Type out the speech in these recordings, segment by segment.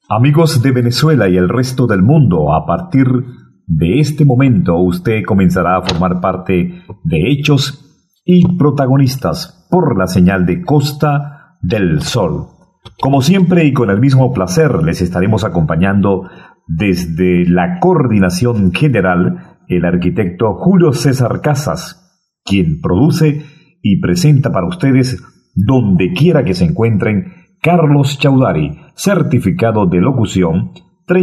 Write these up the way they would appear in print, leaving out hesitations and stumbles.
Amigos de Venezuela y el resto del mundo, a partir de este momento usted comenzará a formar parte de Hechos y Protagonistas por la señal de Costa del Sol. Como siempre y con el mismo placer les estaremos acompañando desde la coordinación general el arquitecto Julio César Casas, quien produce y presenta para ustedes donde quiera que se encuentren Carlos Chaudhary, certificado de locución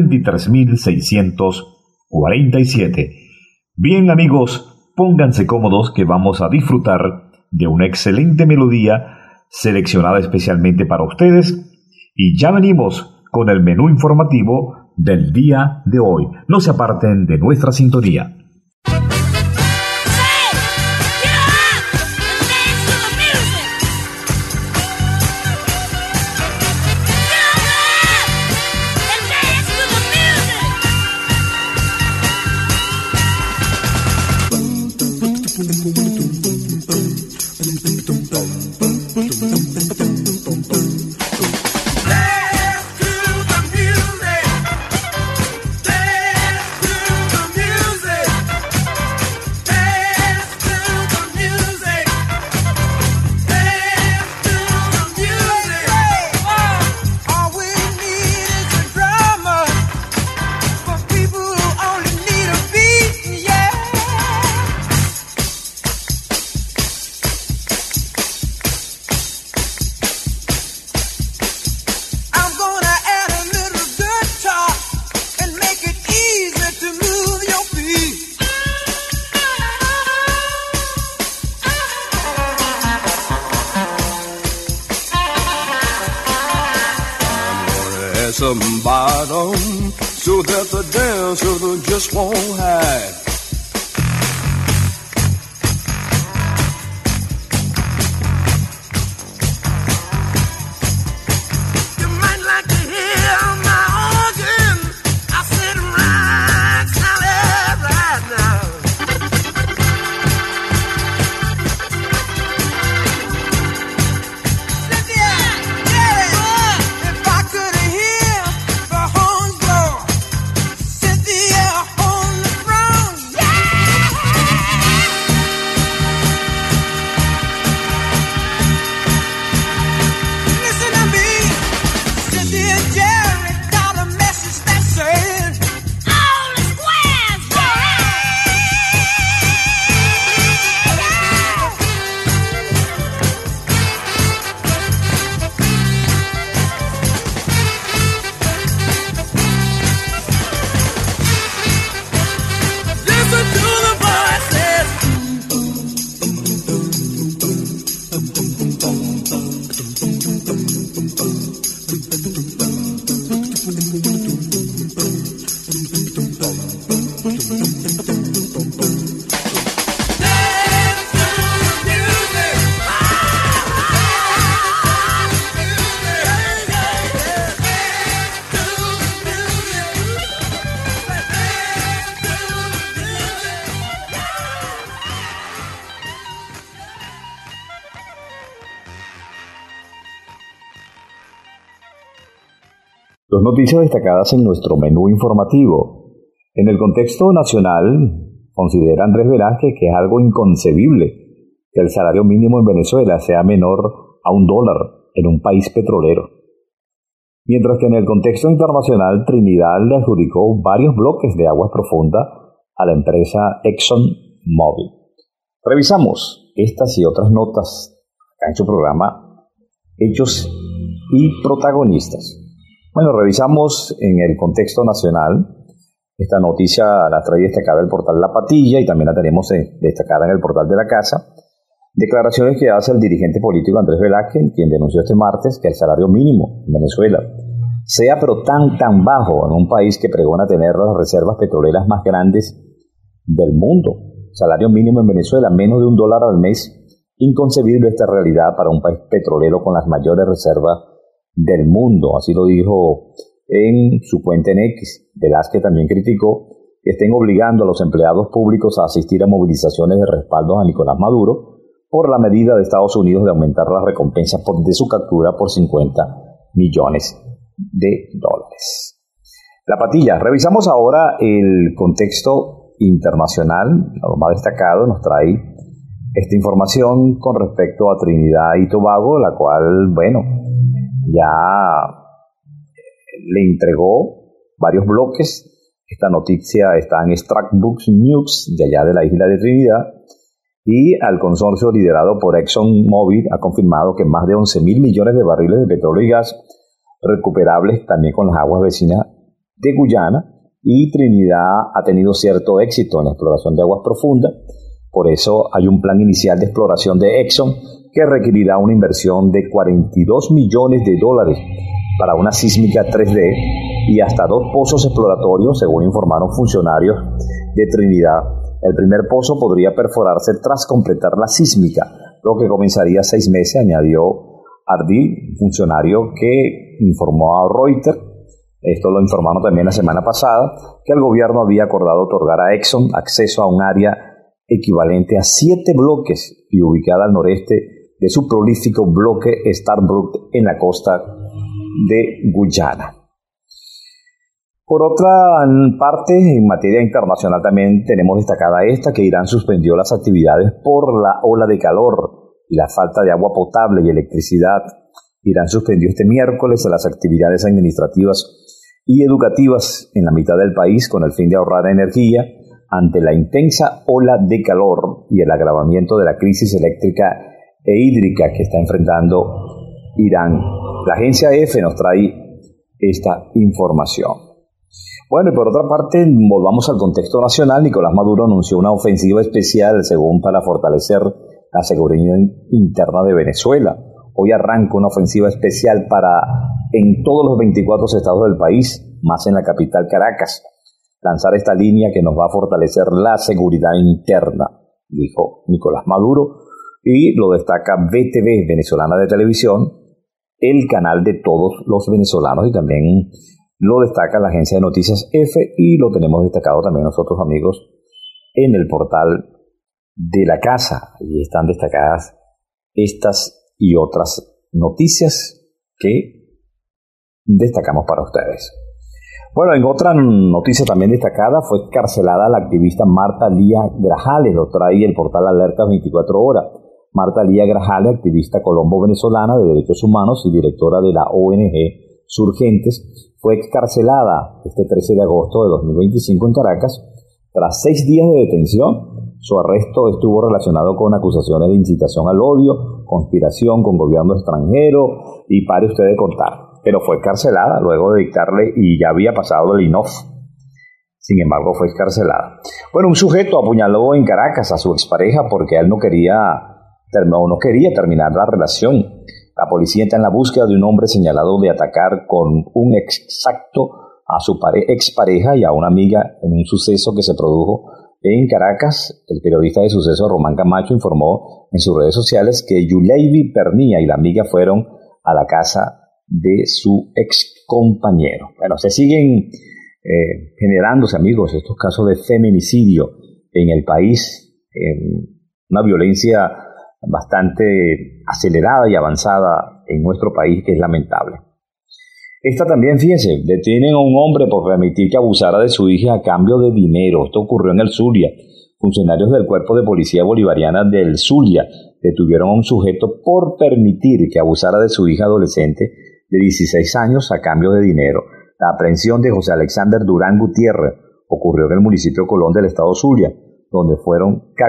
33.647. Bien amigos, pónganse cómodos que vamos a disfrutar de una excelente melodía seleccionada especialmente para ustedes y ya venimos con el menú informativo del día de hoy. No se aparten de nuestra sintonía. Some bottom so that the dancer just won't hide. You might like to hear my organ. I said right, solid right now. If I could hear the horns blow, Cynthia on the throne, listen to me, Cynthia and Jerry got a message that said, all the squares, listen to the voices. Las noticias destacadas en nuestro menú informativo. En el contexto nacional, considera Andrés Velázquez que es algo inconcebible que el salario mínimo en Venezuela sea menor a $1 en un país petrolero. Mientras que en el contexto internacional, Trinidad le adjudicó varios bloques de aguas profundas a la empresa ExxonMobil. Revisamos estas y otras notas acá en su programa Hechos y Protagonistas. Bueno, revisamos en el contexto nacional. Esta noticia la trae destacada el portal La Patilla y también la tenemos destacada en el portal de la Casa. Declaraciones que hace el dirigente político Andrés Velázquez, quien denunció este martes que el salario mínimo en Venezuela sea pero tan bajo en un país que pregona tener las reservas petroleras más grandes del mundo. Salario mínimo en Venezuela, menos de $1 al mes. Inconcebible esta realidad para un país petrolero con las mayores reservas del mundo, así lo dijo en su cuenta en X. Velázquez también criticó que estén obligando a los empleados públicos a asistir a movilizaciones de respaldo a Nicolás Maduro por la medida de Estados Unidos de aumentar las recompensas de su captura por $50 millones. dólares. La Patilla. Revisamos ahora el contexto internacional. Lo más destacado nos trae esta información con respecto a Trinidad y Tobago, la cual, bueno, ya le entregó varios bloques. Esta noticia está en Stratbooks News, de allá de la isla de Trinidad, y al consorcio liderado por ExxonMobil ha confirmado que más de 11.000 millones de barriles de petróleo y gas recuperables también con las aguas vecinas de Guyana, y Trinidad ha tenido cierto éxito en la exploración de aguas profundas. Por eso hay un plan inicial de exploración de Exxon que requerirá una inversión de $42 millones para una sísmica 3D y hasta 2 pozos exploratorios, según informaron funcionarios de Trinidad. El primer pozo podría perforarse tras completar la sísmica, lo que comenzaría 6 meses, añadió Ardil, funcionario que informó a Reuters. Esto lo informaron también la semana pasada, que el gobierno había acordado otorgar a Exxon acceso a un área equivalente a 7 bloques y ubicada al noreste de su prolífico bloque Starbrook en la costa de Guyana. Por otra parte, en materia internacional también tenemos destacada esta, que Irán suspendió las actividades por la ola de calor y la falta de agua potable y electricidad. Irán suspendió este miércoles las actividades administrativas y educativas en la mitad del país con el fin de ahorrar energía ante la intensa ola de calor y el agravamiento de la crisis eléctrica e hídrica que está enfrentando Irán. La agencia EFE nos trae esta información. Bueno, y por otra parte, volvamos al contexto nacional. Nicolás Maduro anunció una ofensiva especial, según para fortalecer la seguridad interna de Venezuela. Hoy arranca una ofensiva especial en todos los 24 estados del país, más en la capital Caracas, lanzar esta línea que nos va a fortalecer la seguridad interna, dijo Nicolás Maduro, y lo destaca BTV, Venezolana de Televisión, el canal de todos los venezolanos, y también lo destaca la agencia de noticias EFE, y lo tenemos destacado también nosotros, amigos, en el portal de la casa. Y están destacadas estas y otras noticias que destacamos para ustedes. Bueno, en otra noticia también destacada, fue encarcelada la activista Marta Lía Grajales, lo trae el portal Alertas 24 Horas. Marta Lía Grajales, activista colombo-venezolana de derechos humanos y directora de la ONG Surgentes, fue encarcelada este 13 de agosto de 2025 en Caracas tras 6 días de detención. Su arresto estuvo relacionado con acusaciones de incitación al odio, conspiración con gobierno extranjero y pare usted de contar. Pero fue encarcelada luego de dictarle y ya había pasado el INOF. Sin embargo, fue encarcelada. Bueno, un sujeto apuñaló en Caracas a su expareja porque él no quería terminar la relación. La policía está en la búsqueda de un hombre señalado de atacar con un exacto a su expareja y a una amiga en un suceso que se produjo en Caracas. El periodista de sucesos Román Camacho informó en sus redes sociales que Yuleiby Pernía y la amiga fueron a la casa de su ex compañero. Bueno, se siguen generándose, amigos, estos casos de feminicidio en el país, una violencia bastante acelerada y avanzada en nuestro país, que es lamentable. Esta también, fíjense, detienen a un hombre por permitir que abusara de su hija a cambio de dinero. Esto ocurrió en el Zulia. Funcionarios del Cuerpo de Policía Bolivariana del Zulia detuvieron a un sujeto por permitir que abusara de su hija adolescente de 16 años a cambio de dinero. La aprehensión de José Alexander Durán Gutiérrez ocurrió en el municipio Colón del estado Zulia, donde fue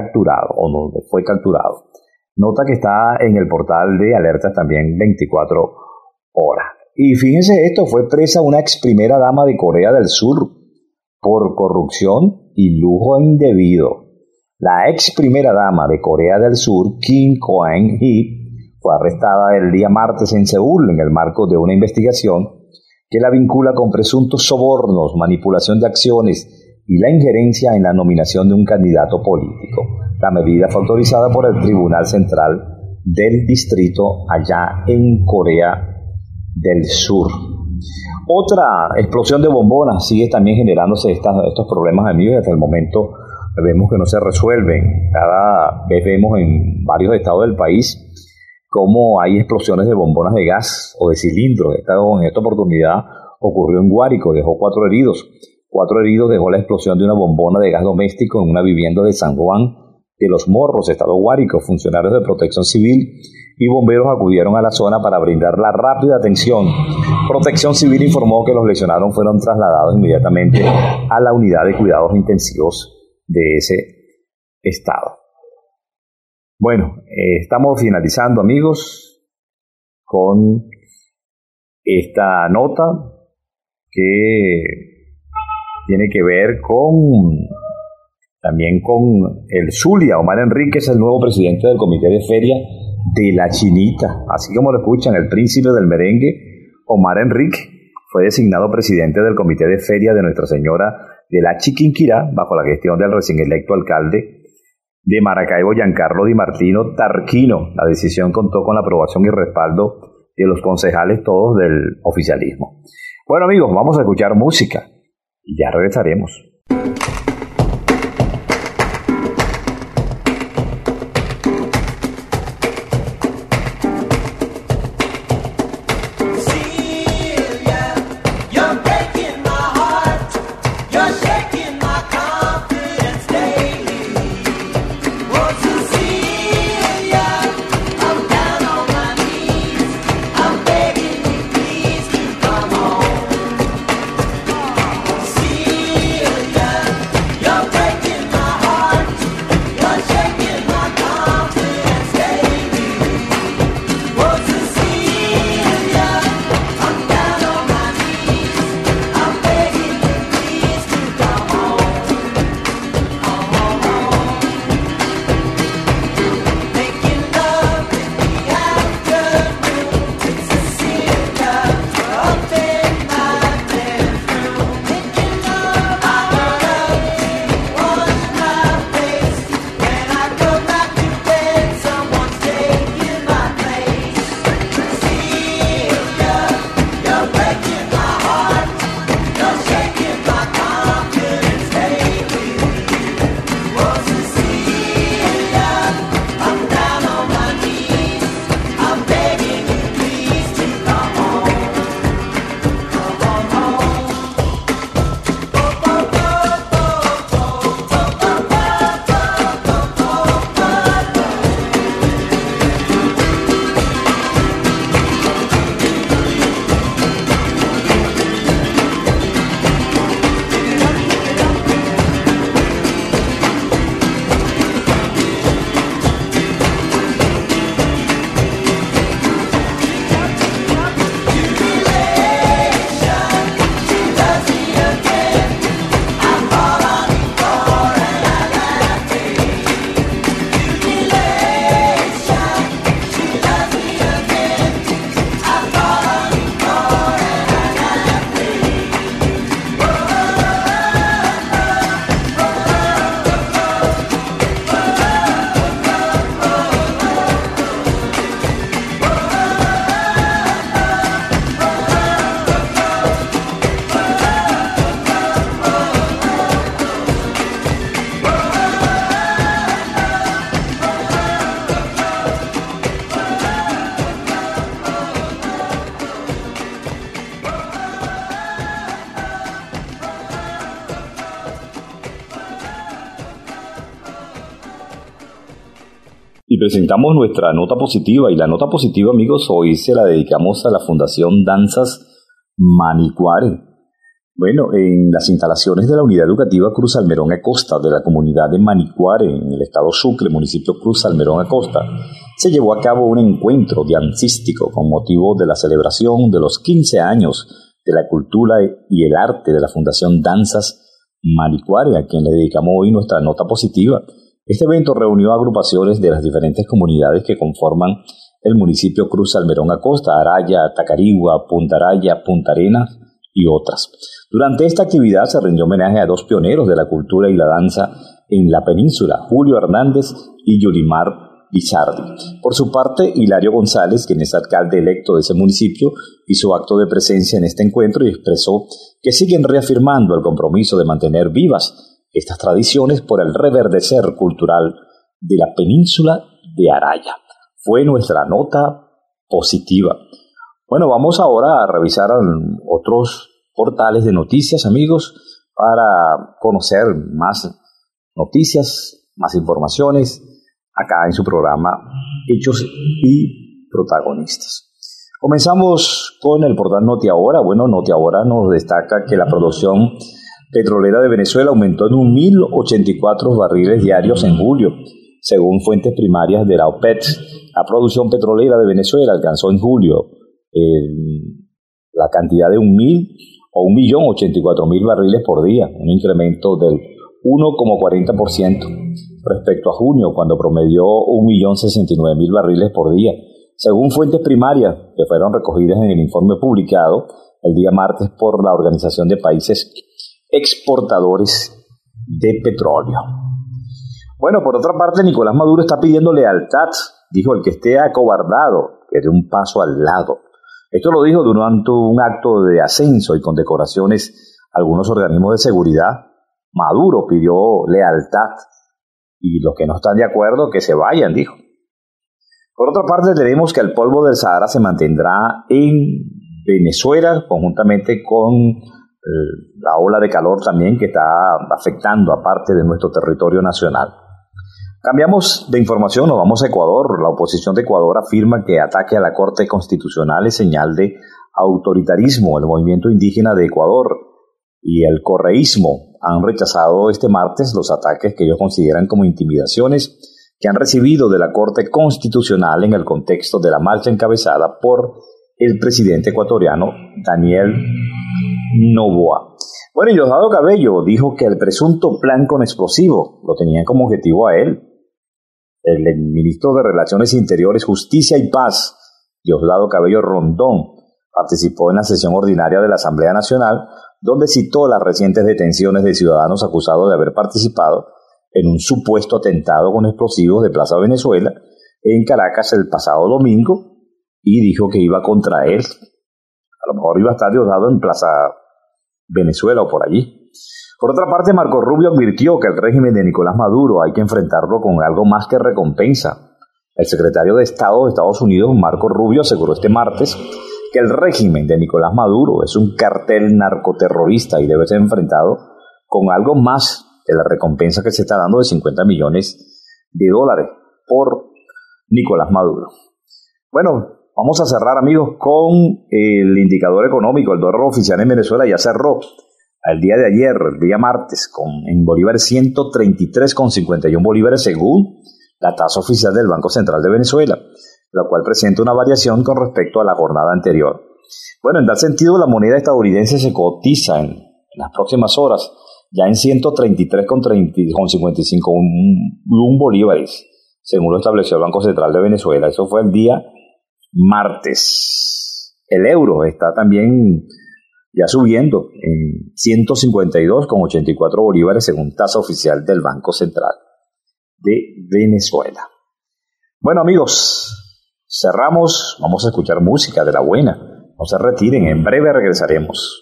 capturado. Nota que está en el portal de Alertas también 24 horas. Y fíjense esto, fue presa una ex primera dama de Corea del Sur por corrupción y lujo indebido. La ex primera dama de Corea del Sur, Kim Kwang-hee, fue arrestada el día martes en Seúl en el marco de una investigación que la vincula con presuntos sobornos, manipulación de acciones y la injerencia en la nominación de un candidato político. La medida fue autorizada por el Tribunal Central del Distrito allá en Corea del Sur. Otra explosión de bombonas sigue también generándose estos problemas, amigos, y hasta el momento vemos que no se resuelven. Cada vez vemos en varios estados del país cómo hay explosiones de bombonas de gas o de cilindros. En esta oportunidad ocurrió en Guárico, dejó 4 heridos. 4 heridos dejó la explosión de una bombona de gas doméstico en una vivienda de San Juan de los Morros, estado Guárico. Funcionarios de Protección Civil y bomberos acudieron a la zona para brindar la rápida atención. Protección Civil informó que los lesionados fueron trasladados inmediatamente a la unidad de cuidados intensivos de ese estado. Bueno, estamos finalizando, amigos, con esta nota que tiene que ver también con el Zulia. Omar Enrique es el nuevo presidente del Comité de Feria de La Chinita. Así como lo escuchan, el príncipe del merengue, Omar Enrique, fue designado presidente del Comité de Feria de Nuestra Señora de la Chiquinquirá, bajo la gestión del recién electo alcalde de Maracaibo, Giancarlo Di Martino Tarquino. La decisión contó con la aprobación y respaldo de los concejales todos del oficialismo. Bueno, amigos, vamos a escuchar música y ya regresaremos. Y presentamos nuestra nota positiva, y la nota positiva, amigos, hoy se la dedicamos a la Fundación Danzas Manicuare. Bueno, en las instalaciones de la Unidad Educativa Cruz Salmerón Acosta de la comunidad de Manicuare, en el estado Sucre, municipio Cruz Salmerón Acosta, se llevó a cabo un encuentro dancístico con motivo de la celebración de los 15 años de la cultura y el arte de la Fundación Danzas Manicuare, a quien le dedicamos hoy nuestra nota positiva. Este evento reunió a agrupaciones de las diferentes comunidades que conforman el municipio Cruz Salmerón Acosta, Araya, Tacarigua, Punta Araya, Punta Arenas y otras. Durante esta actividad se rindió homenaje a 2 pioneros de la cultura y la danza en la península, Julio Hernández y Yulimar Lizardi. Por su parte, Hilario González, quien es alcalde electo de ese municipio, hizo acto de presencia en este encuentro y expresó que siguen reafirmando el compromiso de mantener vivas estas tradiciones por el reverdecer cultural de la península de Araya. Fue nuestra nota positiva. Bueno, vamos ahora a revisar otros portales de noticias, amigos, para conocer más noticias, más informaciones, acá en su programa Hechos y Protagonistas. Comenzamos con el portal Notiahora. Bueno, Notiahora nos destaca que la producción petrolera de Venezuela aumentó en 1.084 barriles diarios en julio, según fuentes primarias de la OPEP. La producción petrolera de Venezuela alcanzó en julio la cantidad de 1.084.000 barriles por día, un incremento del 1,40% respecto a junio, cuando promedió 1.069.000 barriles por día, según fuentes primarias que fueron recogidas en el informe publicado el día martes por la Organización de Países Exportadores de Petróleo. Bueno, por otra parte, Nicolás Maduro está pidiendo lealtad, dijo el que esté acobardado, que dé un paso al lado. Esto lo dijo durante un acto de ascenso y condecoraciones a algunos organismos de seguridad. Maduro pidió lealtad y los que no están de acuerdo que se vayan, dijo. Por otra parte, tenemos que el polvo del Sahara se mantendrá en Venezuela conjuntamente con la ola de calor también que está afectando a parte de nuestro territorio nacional. Cambiamos de información, nos vamos a Ecuador. La oposición de Ecuador afirma que ataque a la Corte Constitucional es señal de autoritarismo. El movimiento indígena de Ecuador y el correísmo han rechazado este martes los ataques que ellos consideran como intimidaciones que han recibido de la Corte Constitucional en el contexto de la marcha encabezada por el presidente ecuatoriano Daniel Noboa. Bueno, y Diosdado Cabello dijo que el presunto plan con explosivos lo tenían como objetivo a él. El ministro de Relaciones Interiores, Justicia y Paz, Diosdado Cabello Rondón, participó en la sesión ordinaria de la Asamblea Nacional, donde citó las recientes detenciones de ciudadanos acusados de haber participado en un supuesto atentado con explosivos de Plaza Venezuela en Caracas el pasado domingo, y dijo que iba contra él. A lo mejor iba a estar Diosdado en Plaza Venezuela o por allí. Por otra parte, Marco Rubio advirtió que el régimen de Nicolás Maduro hay que enfrentarlo con algo más que recompensa. El secretario de Estado de Estados Unidos, Marco Rubio, aseguró este martes que el régimen de Nicolás Maduro es un cartel narcoterrorista y debe ser enfrentado con algo más de la recompensa que se está dando de $50 millones por Nicolás Maduro. Bueno, vamos a cerrar, amigos, con el indicador económico. El dólar oficial en Venezuela ya cerró al día de ayer, el día martes, en bolívares 133,51 bolívares según la tasa oficial del Banco Central de Venezuela, la cual presenta una variación con respecto a la jornada anterior. Bueno, en tal sentido, la moneda estadounidense se cotiza en las próximas horas ya en 133,55 bolívares, según lo estableció el Banco Central de Venezuela. Eso fue el día martes. El euro está también ya subiendo en 152,84 bolívares, según tasa oficial del Banco Central de Venezuela. Bueno, amigos, cerramos. Vamos a escuchar música de la buena. No se retiren, en breve regresaremos.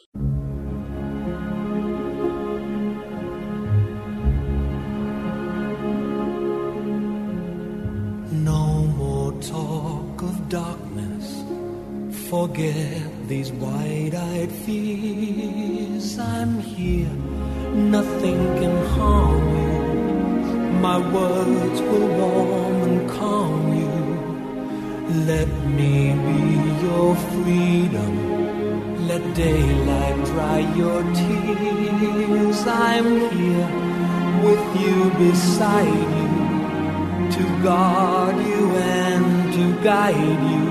Forget these wide-eyed fears. I'm here, nothing can harm you. My words will warm and calm you. Let me be your freedom. Let daylight dry your tears. I'm here with you beside you, to guard you and to guide you.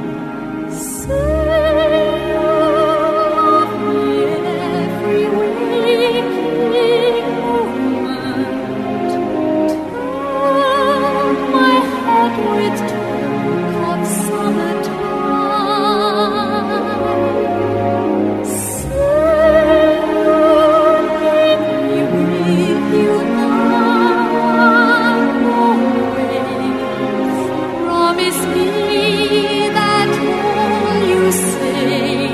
Say of me every waking moment. Turn my heart with talk of summertime. Say make me with you now always. Promise me that all you say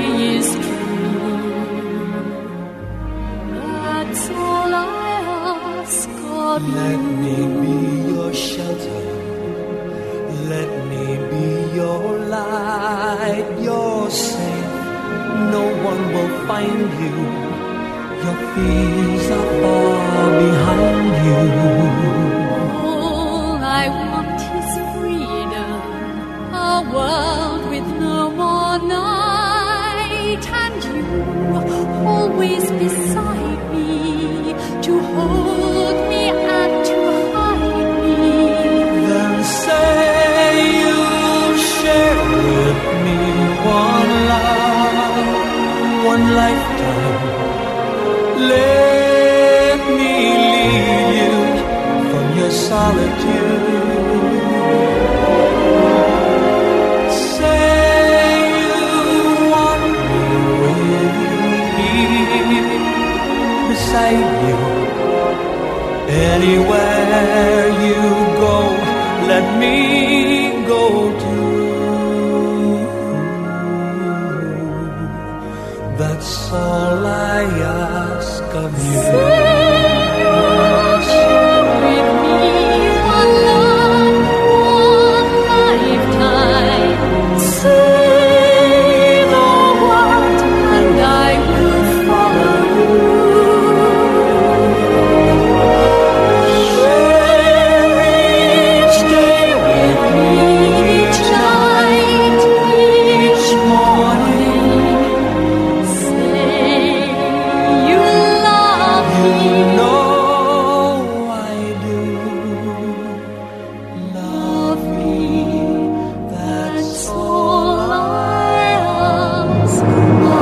you. Your fears are far behind you. All I want is freedom, a world with no more night, and you always beside me, to hold me and to hide me. Then say you'll share with me one love, one lifetime. Let me lead you from your solitude. Say you want me with you, beside you. Anywhere you go, let me go too. That's all I ask of you. Share with me one love, one lifetime. Say the word and I will follow you. Each day with me, each night, each morning. Say you love me. No, I do. Love me, that's all I ask of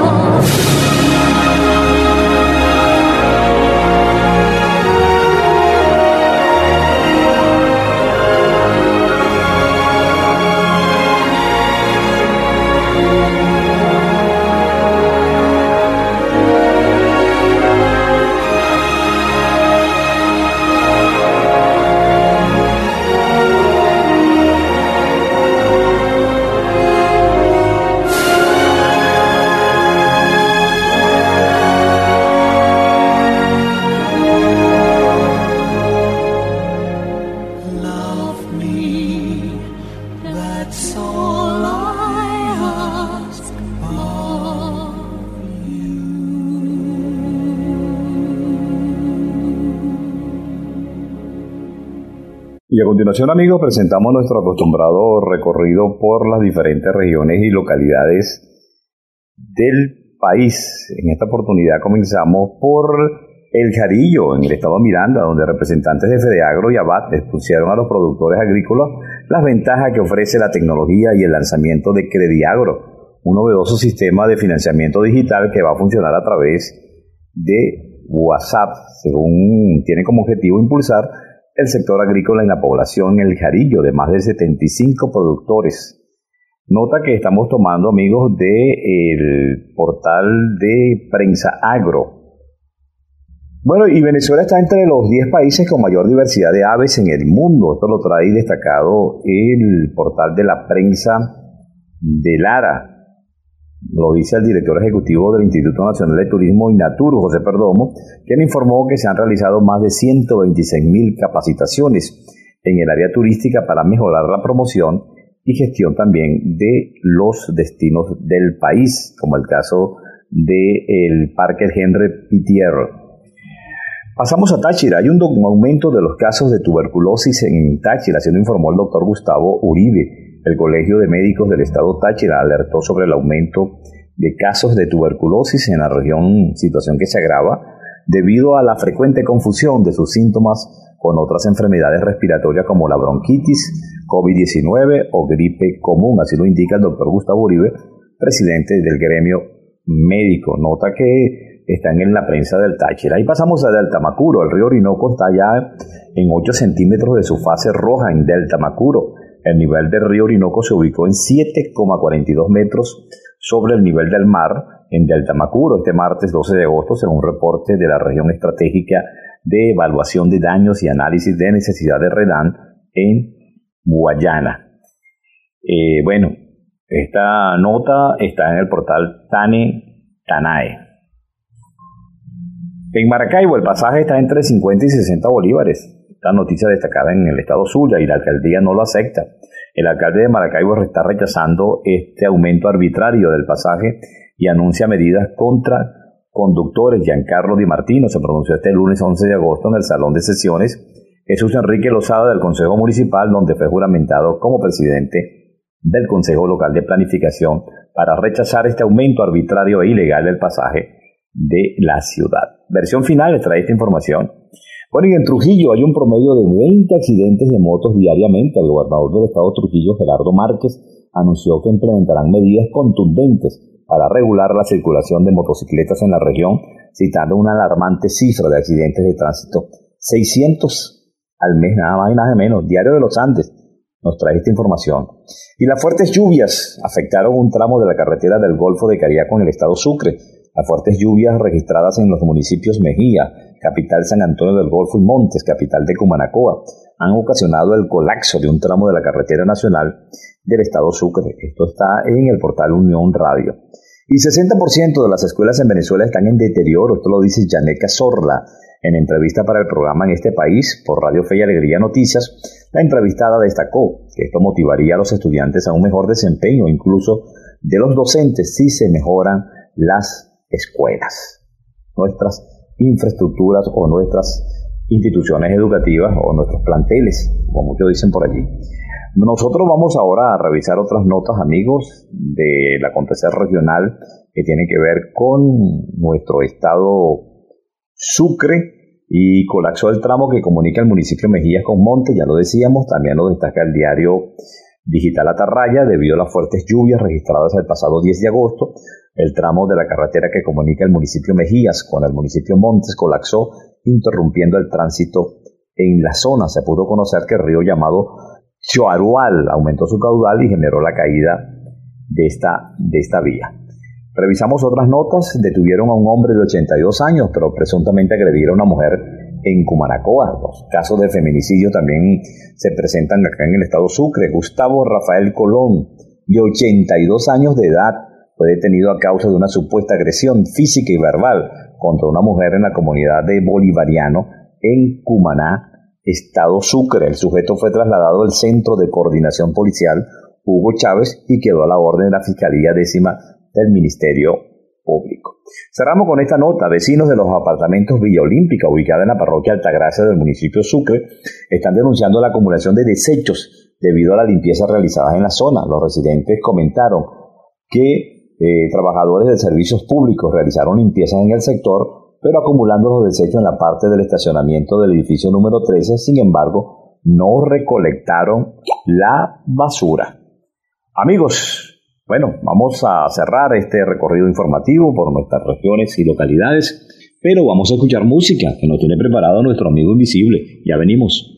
love me, that's all I ask of Y a continuación, amigos, presentamos nuestro acostumbrado recorrido por las diferentes regiones y localidades del país. En esta oportunidad comenzamos por El Jarillo, en el estado Miranda, donde representantes de Fedeagro y Abad expusieron a los productores agrícolas las ventajas que ofrece la tecnología y el lanzamiento de Crediagro, un novedoso sistema de financiamiento digital que va a funcionar a través de WhatsApp, según tiene como objetivo impulsar el sector agrícola en la población El Jarillo, de más de 75 productores. Nota que estamos tomando, amigos, del portal de Prensa Agro. Bueno, y Venezuela está entre los 10 países con mayor diversidad de aves en el mundo. Esto lo trae destacado el portal de la Prensa de Lara. Lo dice el director ejecutivo del Instituto Nacional de Turismo INATUR, José Perdomo, quien informó que se han realizado más de 126.000 capacitaciones en el área turística para mejorar la promoción y gestión también de los destinos del país, como el caso del Parque Henry Pittier. Pasamos a Táchira. Hay un aumento de los casos de tuberculosis en Táchira, así lo informó el doctor Gustavo Uribe. El Colegio de Médicos del Estado Táchira alertó sobre el aumento de casos de tuberculosis en la región, situación que se agrava debido a la frecuente confusión de sus síntomas con otras enfermedades respiratorias como la bronquitis, COVID-19 o gripe común, así lo indica el doctor Gustavo Uribe, presidente del gremio médico. Nota que están en la prensa del Táchira. Y pasamos a Delta Macuro. El río Orinoco está ya en 8 centímetros de su fase roja en Delta Macuro. El nivel del río Orinoco se ubicó en 7,42 metros sobre el nivel del mar en Delta Macuro este martes 12 de agosto, según un reporte de la región estratégica de evaluación de daños y análisis de necesidad de REDAN en Guayana. Bueno, esta nota está en el portal TANAE. En Maracaibo el pasaje está entre 50 y 60 bolívares. Esta noticia destacada en el estado Zulia y la alcaldía no lo acepta. El alcalde de Maracaibo está rechazando este aumento arbitrario del pasaje y anuncia medidas contra conductores. Giancarlo Di Martino se pronunció este lunes 11 de agosto en el Salón de Sesiones Jesús Enrique Lozada del Consejo Municipal, donde fue juramentado como presidente del Consejo Local de Planificación para rechazar este aumento arbitrario e ilegal del pasaje de la ciudad. Versión final les trae esta información. Bueno, y en Trujillo hay un promedio de 20 accidentes de motos diariamente. El gobernador del estado de Trujillo, Gerardo Márquez, anunció que implementarán medidas contundentes para regular la circulación de motocicletas en la región, citando una alarmante cifra de accidentes de tránsito, 600 al mes, nada más y nada menos. Diario de los Andes nos trae esta información. Y las fuertes lluvias afectaron un tramo de la carretera del Golfo de Cariaco en el estado Sucre. Las fuertes lluvias registradas en los municipios Mejía, capital San Antonio del Golfo, y Montes, capital de Cumanacoa, han ocasionado el colapso de un tramo de la carretera nacional del estado Sucre. Esto está en el portal Unión Radio. Y 60% de las escuelas en Venezuela están en deterioro. Esto lo dice Yaneca Zorla en entrevista para el programa En este País por Radio Fe y Alegría Noticias. La entrevistada destacó que esto motivaría a los estudiantes a un mejor desempeño, incluso de los docentes, si se mejoran las escuelas, nuestras infraestructuras o nuestras instituciones educativas o nuestros planteles, como muchos dicen por allí. Nosotros vamos ahora a revisar otras notas, amigos, del acontecer regional que tiene que ver con nuestro estado Sucre y colapsó el tramo que comunica el municipio Mejías con Montes, ya lo decíamos. También lo destaca el diario digital Atarraya. Debido a las fuertes lluvias registradas el pasado 10 de agosto, el tramo de la carretera que comunica el municipio Mejías con el municipio Montes colapsó, interrumpiendo el tránsito en la zona. Se pudo conocer que el río llamado Choarual aumentó su caudal y generó la caída de esta vía. Revisamos otras notas. Detuvieron a un hombre de 82 años, pero presuntamente agrediera a una mujer en Cumanacoa. Los casos de feminicidio también se presentan acá en el estado Sucre. Gustavo Rafael Colón, de 82 años de edad, fue detenido a causa de una supuesta agresión física y verbal contra una mujer en la comunidad de Bolivariano en Cumaná, estado Sucre. El sujeto fue trasladado al Centro de Coordinación Policial Hugo Chávez y quedó a la orden de la Fiscalía Décima del Ministerio Público. Cerramos con esta nota. Vecinos de los apartamentos Villa Olímpica, ubicada en la parroquia Altagracia del municipio Sucre, están denunciando la acumulación de desechos debido a la limpieza realizada en la zona. Los residentes comentaron que trabajadores de servicios públicos realizaron limpiezas en el sector, pero acumulando los desechos en la parte del estacionamiento del edificio número 13, sin embargo, no recolectaron la basura. Amigos, bueno, vamos a cerrar este recorrido informativo por nuestras regiones y localidades, pero vamos a escuchar música que nos tiene preparado nuestro amigo invisible. Ya venimos.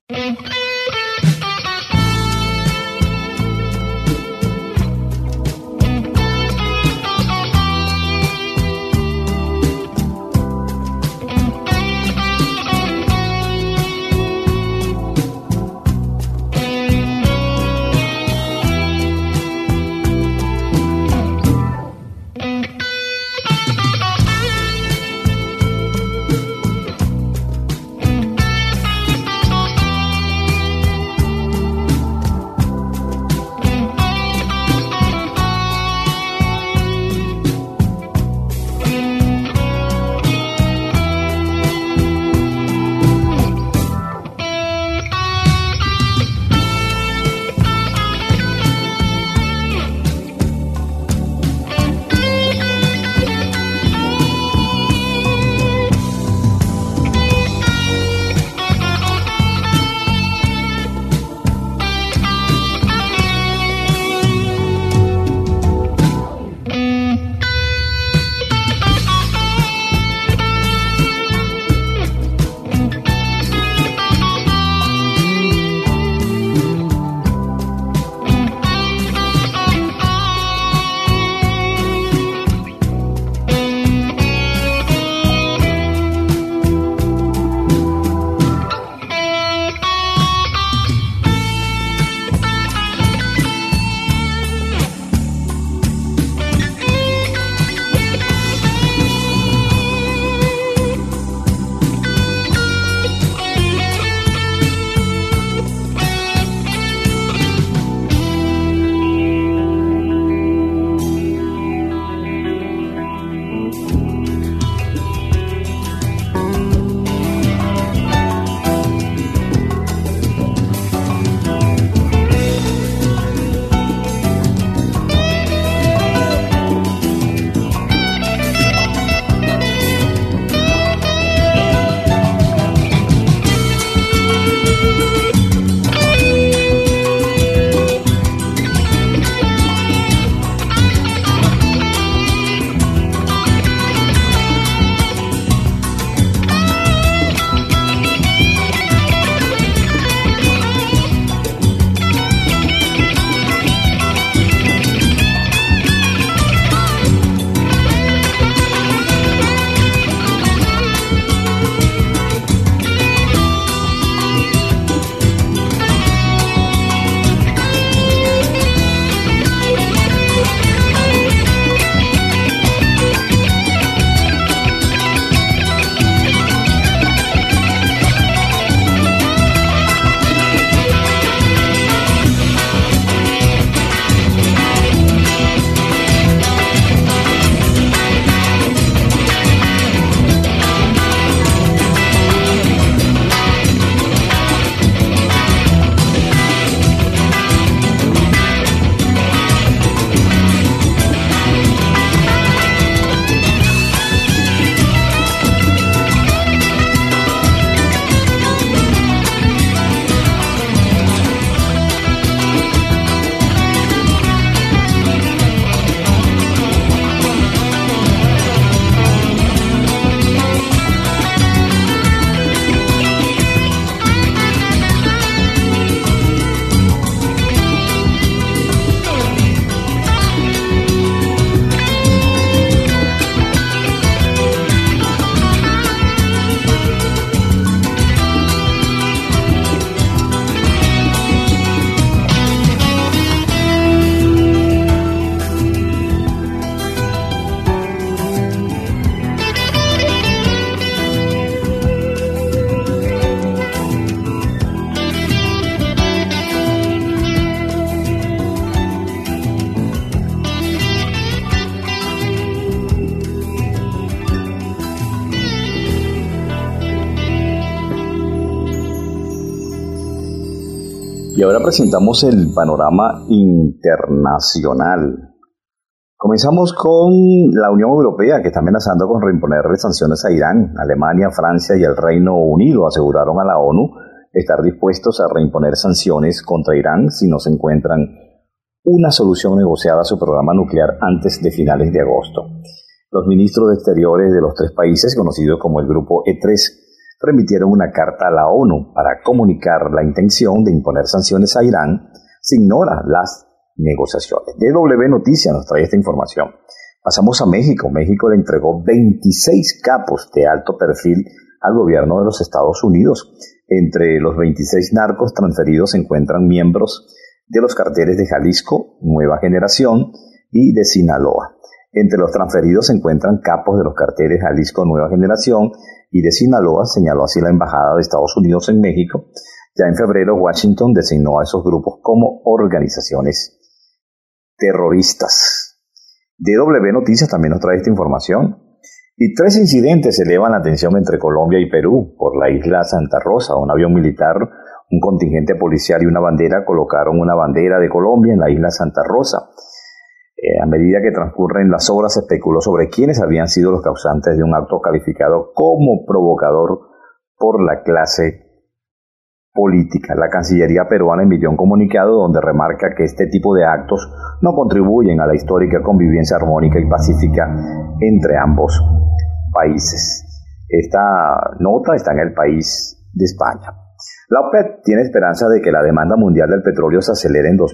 Y ahora presentamos el panorama internacional. Comenzamos con la Unión Europea, que está amenazando con reimponerle sanciones a Irán. Alemania, Francia y el Reino Unido aseguraron a la ONU estar dispuestos a reimponer sanciones contra Irán si no se encuentran una solución negociada a su programa nuclear antes de finales de agosto. Los ministros de Exteriores de los tres países, conocidos como el Grupo E3, remitieron una carta a la ONU para comunicar la intención de imponer sanciones a Irán si ignora las negociaciones. DW Noticias nos trae esta información. Pasamos a México. México le entregó 26 capos de alto perfil al gobierno de los Estados Unidos. Entre los 26 narcos transferidos se encuentran miembros de los carteles de Jalisco, Nueva Generación y de Sinaloa. Entre los transferidos se encuentran capos de los carteles Jalisco, Nueva Generación y de Sinaloa, señaló así la Embajada de Estados Unidos en México. Ya en febrero, Washington designó a esos grupos como organizaciones terroristas. DW Noticias también nos trae esta información. Y 3 incidentes elevan la tensión entre Colombia y Perú por la isla Santa Rosa. Un avión militar, un contingente policial y una bandera colocaron una bandera de Colombia en la isla Santa Rosa. A medida que transcurren las horas, se especuló sobre quiénes habían sido los causantes de un acto calificado como provocador por la clase política. La Cancillería peruana emitió un comunicado donde remarca que este tipo de actos no contribuyen a la histórica convivencia armónica y pacífica entre ambos países. Esta nota está en El País de España. La OPEP tiene esperanza de que la demanda mundial del petróleo se acelere en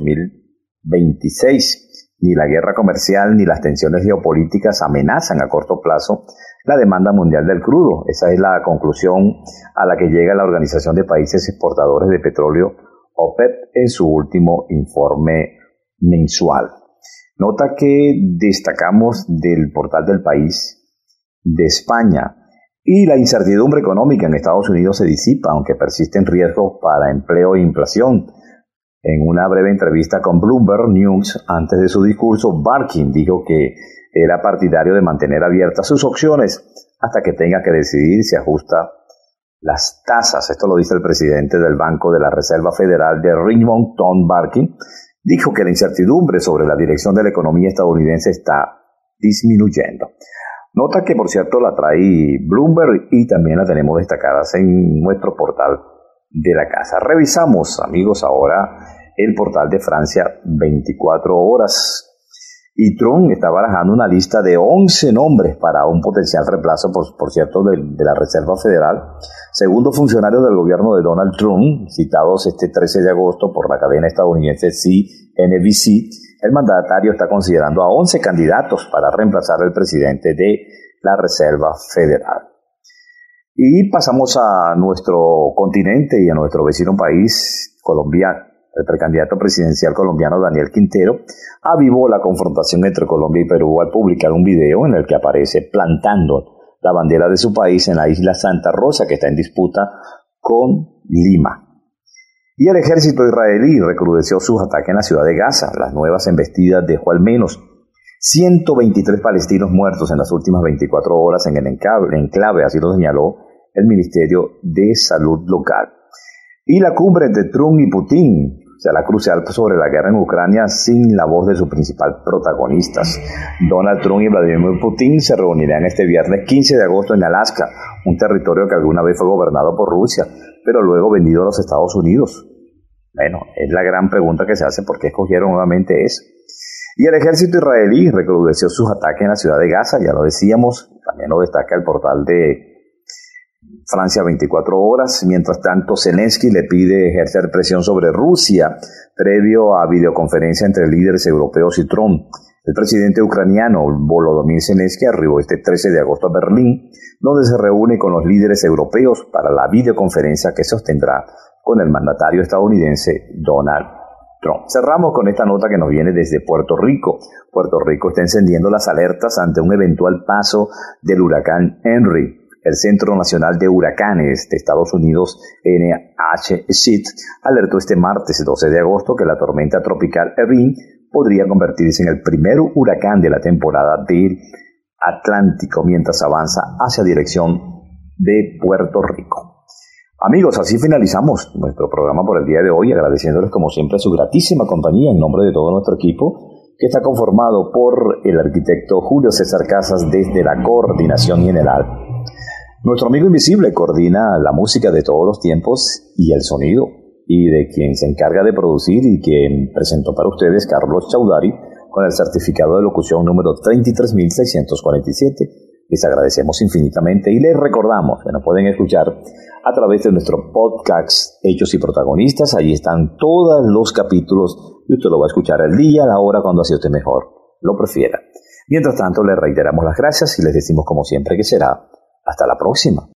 2026. Ni la guerra comercial ni las tensiones geopolíticas amenazan a corto plazo la demanda mundial del crudo. Esa es la conclusión a la que llega la Organización de Países Exportadores de Petróleo, OPEP, en su último informe mensual. Nota que destacamos del portal del País de España. Y la incertidumbre económica en Estados Unidos se disipa, aunque persisten riesgos para empleo e inflación. En una breve entrevista con Bloomberg News, antes de su discurso, Barkin dijo que era partidario de mantener abiertas sus opciones hasta que tenga que decidir si ajusta las tasas. Esto lo dice el presidente del Banco de la Reserva Federal de Richmond, Tom Barkin. Dijo que la incertidumbre sobre la dirección de la economía estadounidense está disminuyendo. Nota que, por cierto, la trae Bloomberg y también la tenemos destacadas en nuestro portal de la casa. Revisamos, amigos, ahora el portal de Francia 24 horas. Y Trump está barajando una lista de 11 nombres para un potencial reemplazo, por cierto, de la Reserva Federal. Según los funcionarios del gobierno de Donald Trump, citados este 13 de agosto por la cadena estadounidense CNBC, el mandatario está considerando a 11 candidatos para reemplazar al presidente de la Reserva Federal. Y pasamos a nuestro continente y a nuestro vecino país, Colombia. El precandidato presidencial colombiano Daniel Quintero avivó la confrontación entre Colombia y Perú al publicar un video en el que aparece plantando la bandera de su país en la isla Santa Rosa, que está en disputa con Lima. Y el ejército israelí recrudeció sus ataques en la ciudad de Gaza. Las nuevas embestidas dejó al menos 123 palestinos muertos en las últimas 24 horas en el enclave, así lo señaló el Ministerio de Salud local. Y la cumbre entre Trump y Putin será crucial sobre la guerra en Ucrania sin la voz de sus principales protagonistas. Donald Trump y Vladimir Putin se reunirán este viernes 15 de agosto en Alaska, un territorio que alguna vez fue gobernado por Rusia, pero luego vendido a los Estados Unidos. Bueno, es la gran pregunta que se hace: ¿por qué escogieron nuevamente eso? Y el ejército israelí recrudeció sus ataques en la ciudad de Gaza, ya lo decíamos, también lo destaca el portal de Francia 24 horas. Mientras tanto, Zelensky le pide ejercer presión sobre Rusia previo a videoconferencia entre líderes europeos y Trump. El presidente ucraniano Volodymyr Zelensky arribó este 13 de agosto a Berlín, donde se reúne con los líderes europeos para la videoconferencia que sostendrá con el mandatario estadounidense Donald Trump. Cerramos con esta nota que nos viene desde Puerto Rico. Puerto Rico está encendiendo las alertas ante un eventual paso del huracán Henry. El Centro Nacional de Huracanes de Estados Unidos, NHCIT, alertó este martes 12 de agosto que la tormenta tropical Erin podría convertirse en el primer huracán de la temporada del Atlántico mientras avanza hacia dirección de Puerto Rico. Amigos, así finalizamos nuestro programa por el día de hoy, agradeciéndoles como siempre su gratísima compañía en nombre de todo nuestro equipo, que está conformado por el arquitecto Julio César Casas desde la Coordinación General. Nuestro amigo invisible coordina la música de todos los tiempos y el sonido, y de quien se encarga de producir y quien presentó para ustedes Carlos Chaudhary con el certificado de locución número 33.647. Les agradecemos infinitamente y les recordamos que nos pueden escuchar a través de nuestro podcast Hechos y Protagonistas. Allí están todos los capítulos y usted lo va a escuchar el día, la hora, cuando así usted mejor lo prefiera. Mientras tanto, le reiteramos las gracias y les decimos como siempre que será hasta la próxima.